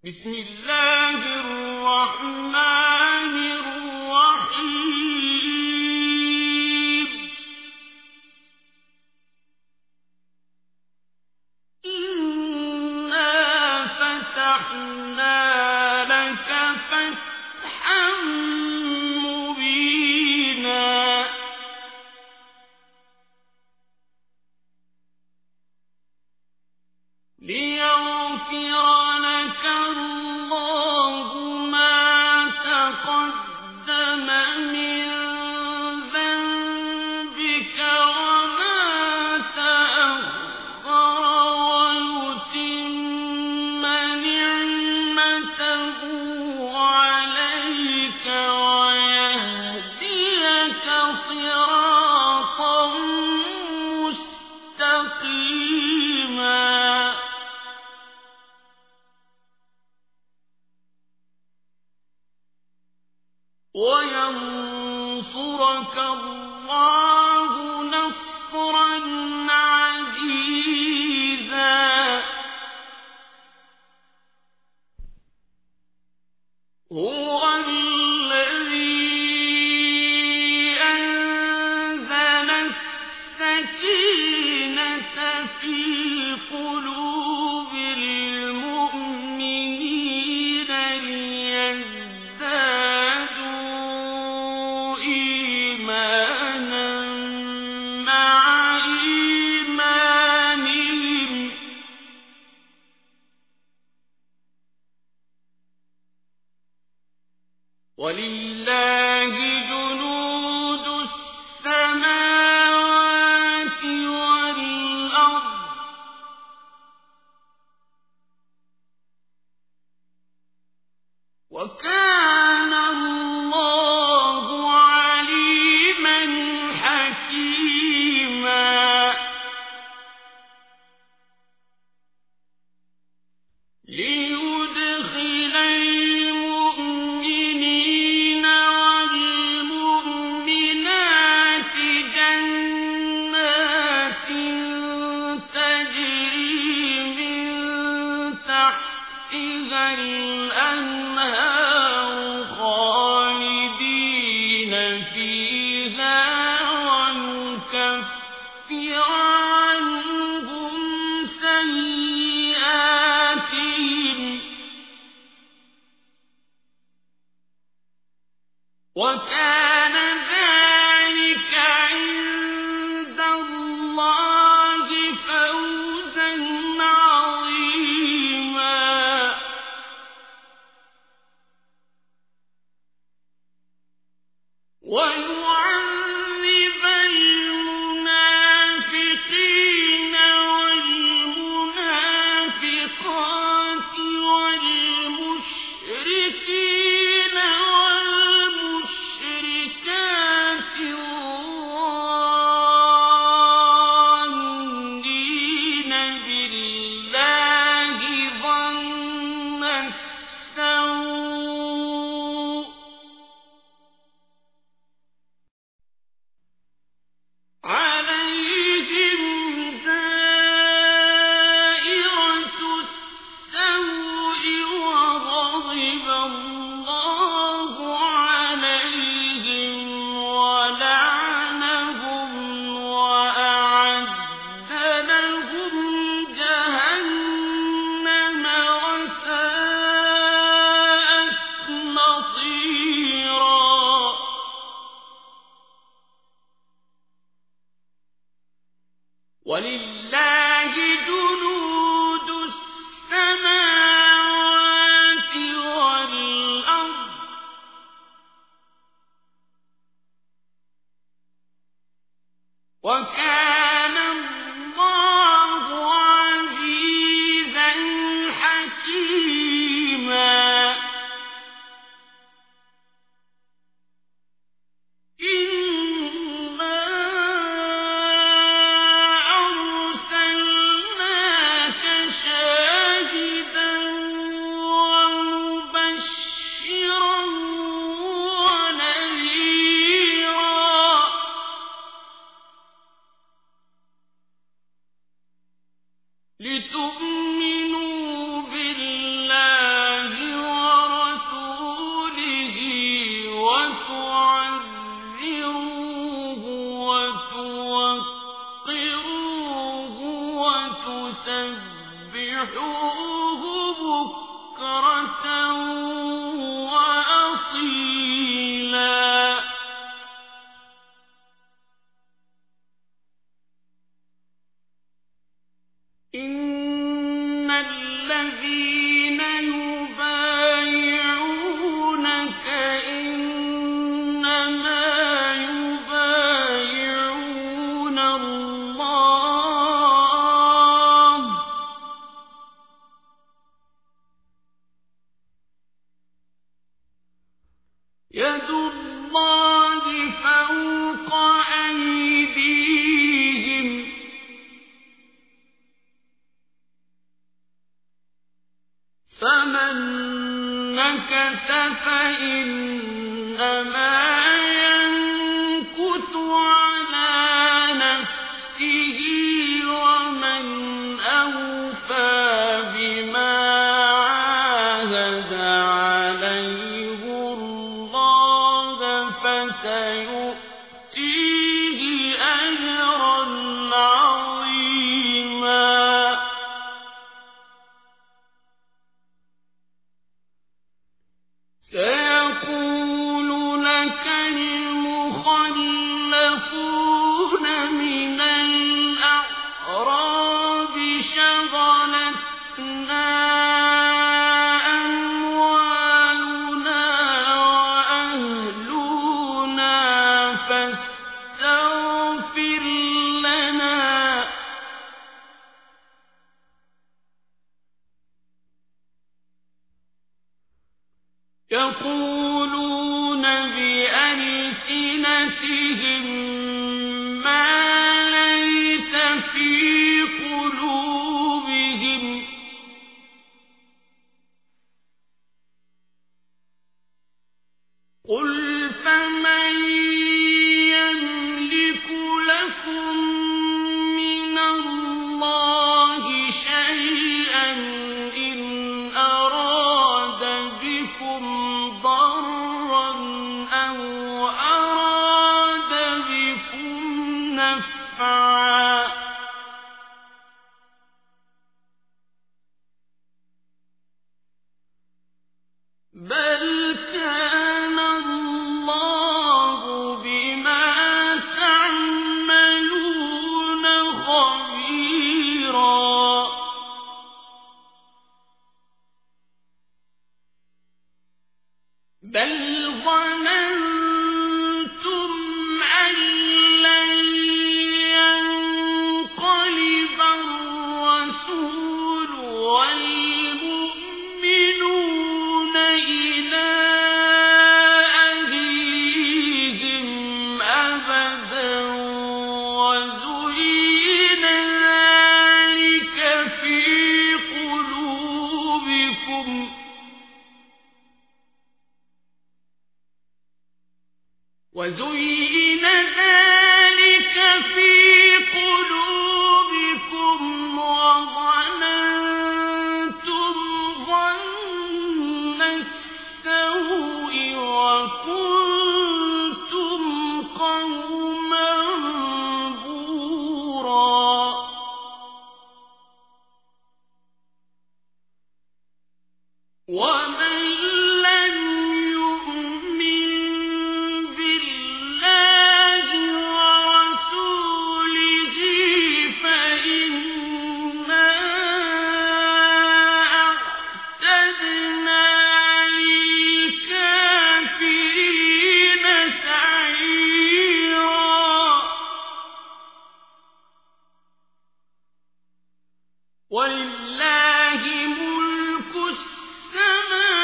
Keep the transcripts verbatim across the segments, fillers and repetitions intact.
بسم الله الرحمن الرحيم إنا فتحنا لك فتحا مبينا ليغفر لك الله ما تقدم من ذنبك وما تأخر ويتم نعمته عليك ويهديك صراطا مستقيما وينصرك الله نصرا عزيزا هو الذي أنزل السكينة في قلوب المؤمنين ليزدادوا إيمانا مع إيمانهم ولله جنود السماوات والأرض وكان الله عليما حكيما ليدخل المؤمنين والمؤمنات جنات تجري من تحتها الأنهار خالدين فيها ويكفر عنهم سيئاتهم وكان ذلك عند الله فوزا عظيما ويعذب المنافقين والمنافقات والمشركين والمشركات الظانين بالله ظن السوء عليهم دائرة السوء وغضب الله عليهم ولعنهم وأعد لهم جهنم وساءت يد الله فوق أيديهم فمن نكث فإنما ينكث على نفسه ومن أوفى بما عاهد عليه الله فسيؤتيه أجرا عظيما سيقول لك المخلفون من الأعراب شغلتنا أموالنا وأهلنا فاستغفر لنا يقولون بألسنتهم ما ليس في قلوبهم قل فمن يملك لكم من الله شيئا إن أراد بكم ضرا أو أراد بكم نفعا بل كان الله بما تعملون خبيرا بل ظننتم أن لن ينقلب الرسول والمؤمنون إلى أهليهم أبدا وزين ذلك في قلوبكم وزين ذلك في قلوبكم وظننتم ظن السوء وكنتم قوما بورا ومن لم يؤمن بالله ورسوله فإنا أعتدنا للكافرين سعيرا ولله ملك السماوات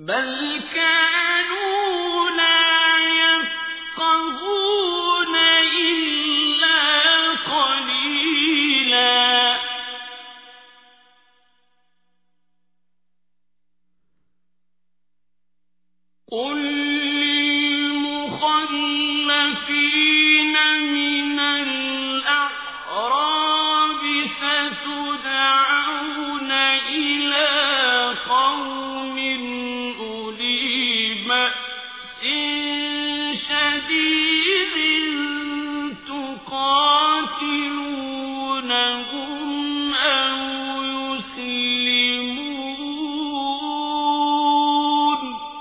بل كانوا لا يفقهون إلا قليلا قل للمخلفين من الأعراب ستدعون إلى قوم أولي بأس شديد تقاتلونهم أو يسلمون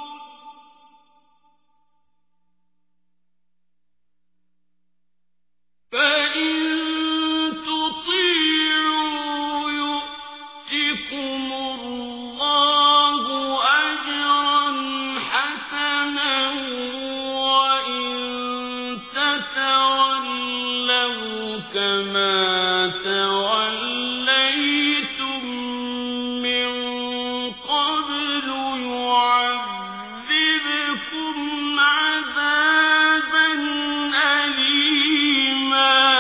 فإن تطيعوا يؤتكم الله أجرا حسنا وإن تتولوا كما توليتم من قبل يعذبكم عذابا أليما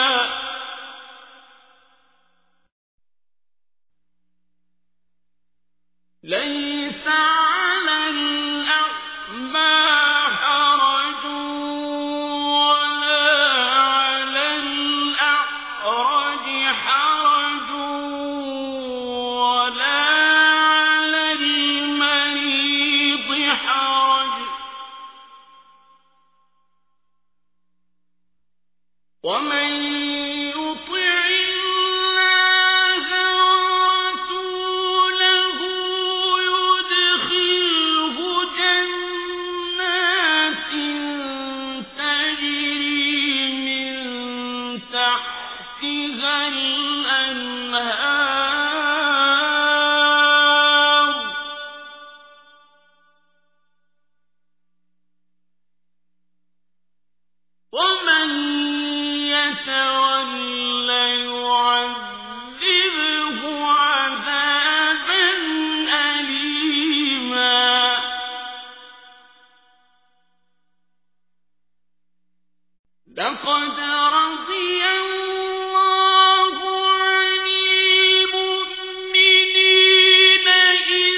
ليس على الأعمى حرج ولا على الأعرج حرج ولا على المريض حرج ومن يطع الله ورسوله يدخله جنات تجري من تحتها الأنهار ومن يتول يعذبه عذابا أليما لقد رضي الله عن المؤمنين إذ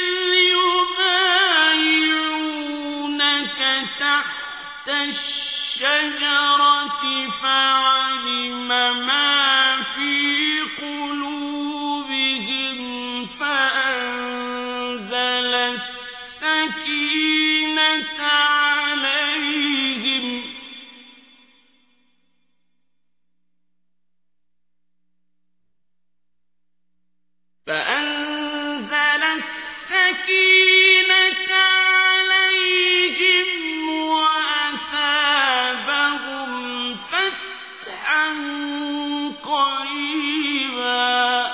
يبايعونك تحت الشجرة فعلم ما في قلوبهم فأنزل السكينة عليهم فأنزل السكينة عليهم وأثابهم فتحا قريبا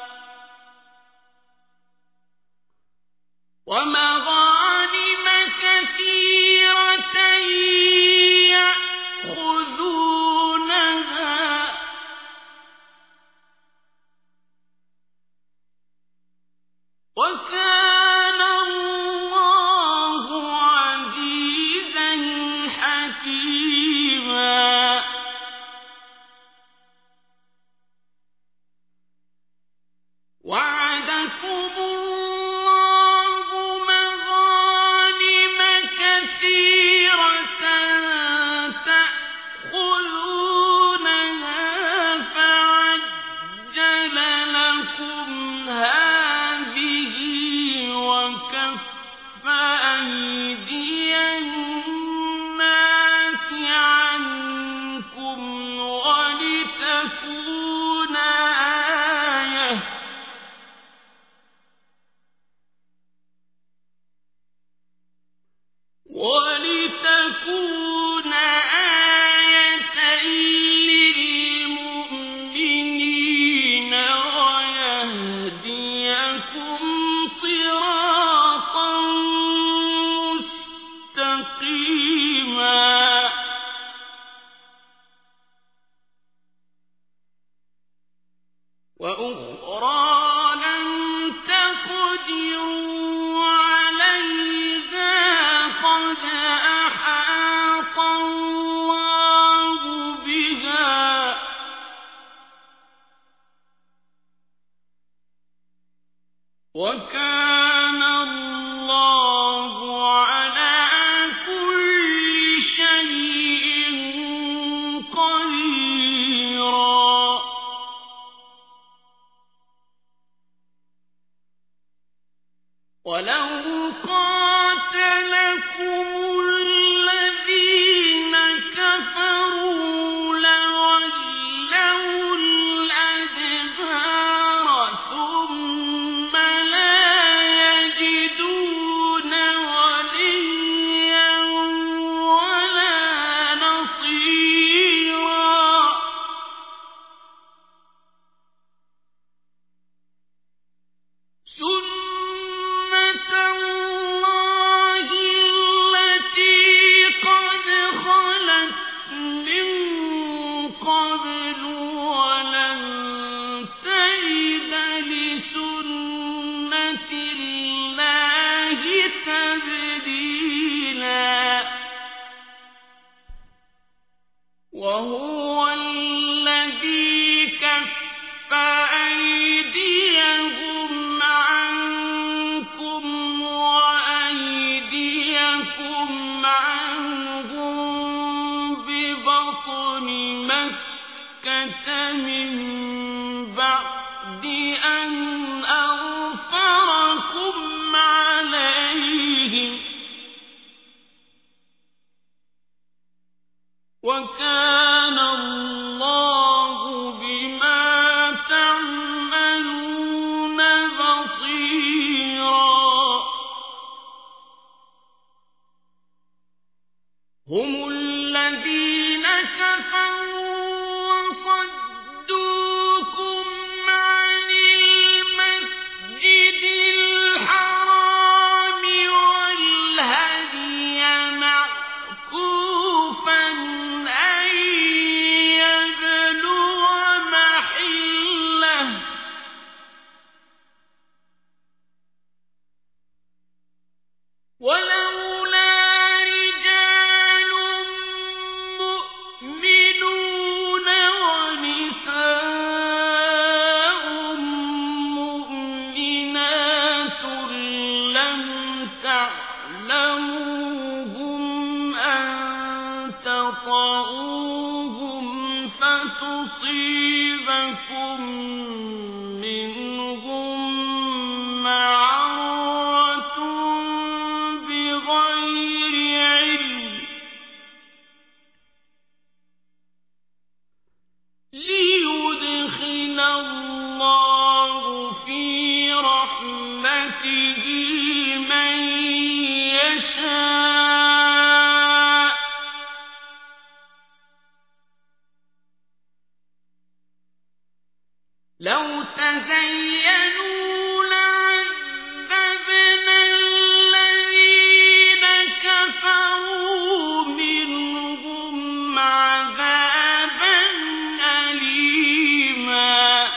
ومغانم كثيرة يأخذونها وكان الله عزيزا حكيما وعدكم الله مغانم كثيرة تأخذونها فعجل لكم هذه وكف أيدي الناس عنكم ولتكون آية ولتكون آية للمؤمنين ويهديكم صراطا مستقيما وأخرى لم تقدروا عليها وكان الله على كل شيء قديرا ولو قاتلكم الذين كفروا لولوا الأدبار ثم لا يجدون وليا ولا نصيرا سنة الله التي قد خلت من قبل ولن تجد لسنة الله تبديلا وهو الذي كف أيديهم عنكم وأيديكم عنهم ببطن مكة من بعد أن أظفركم عليهم وكان الله بما تعملون بصيرا هم الذين كفروا وصدوكم عن المسجد الحرام والهدي معكوفا أن يبلغ محله ولولا رجال مؤمنون ونساء مؤمنات لم تعلموهم أن تطؤوهم فتصيبكم منهم معرة بغير علم ليدخل الله في رحمته من يشاء لو تزينوا لعذبنا الذين كفروا منهم عذابا أليما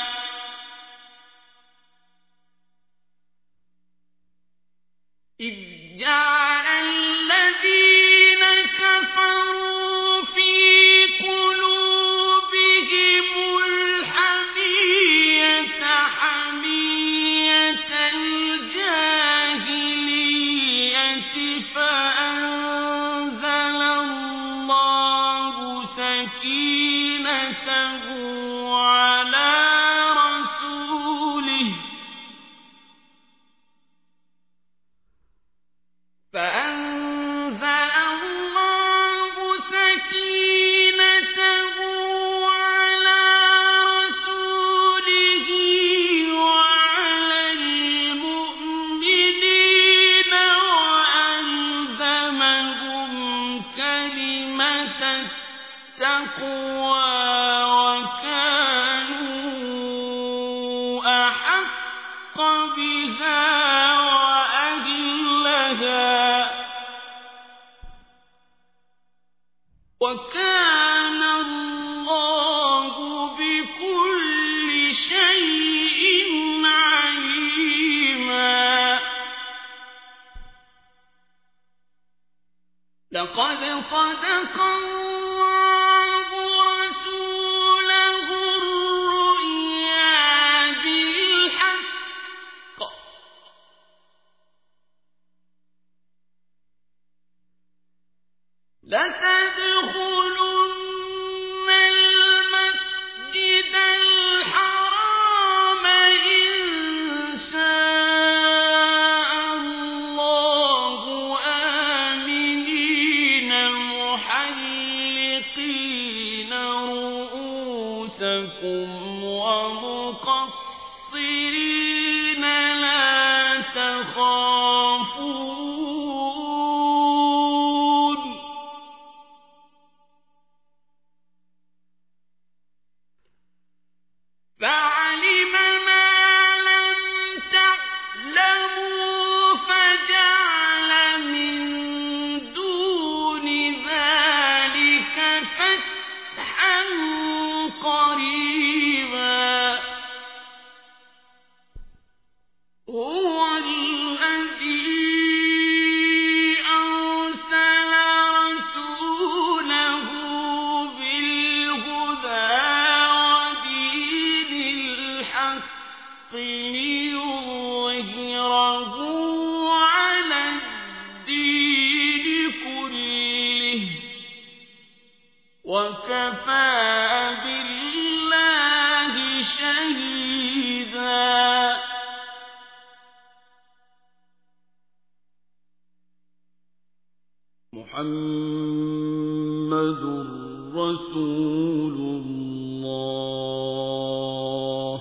إذ جعل الذين كفروا في قلوبهم الحمية حمية الجاهلية فأنزل الله سكينته على رسوله فأنزل الله سكينته على رسوله وعلى المؤمنين وألزمهم كلمة التقوى وكانوا أحق بها وأهلها وكان الله بكل شيء عليما لقد صدق الله رسوله الرؤيا بالحق هو الذي أرسل رسوله بالهدى ودين الحق ليظهره على الدين كله وكفى بالله شهيدا. محمد رسول الله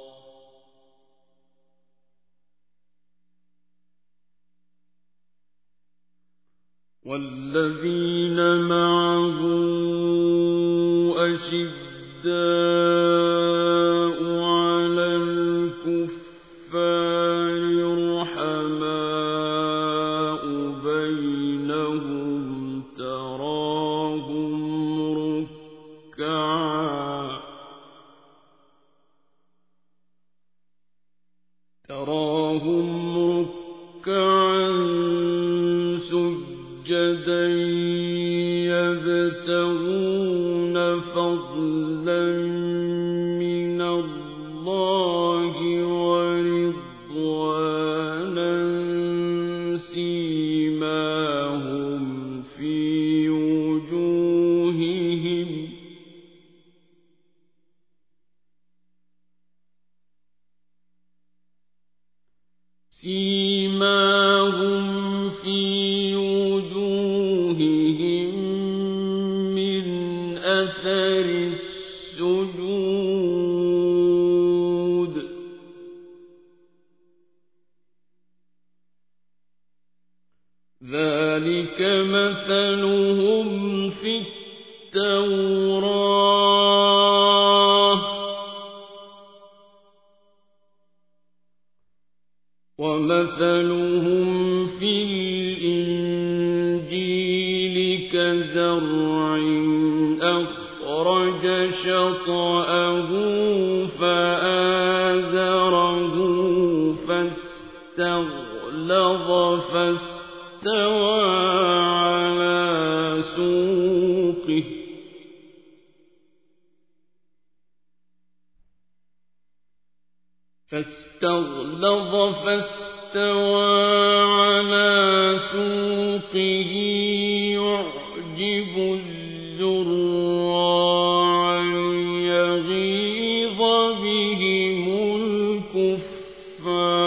والذين معه أشداء على الكفار رحماء بينهم تراهم ركعا تراهم ركعا سجدا يبتغون فضلا من الله ورضوانا سيماهم في وجوههم سيماهم في وجوههم من أثر السجود ذلك مثلهم في التوراة ومثلهم في الإنجيل كزرع أخرج شطأه فآزره فاستغلظ فاستوى على سوقه فاستغلظ فاستوى على سوقه يعجب الزراع ليغيظ بهم الكفار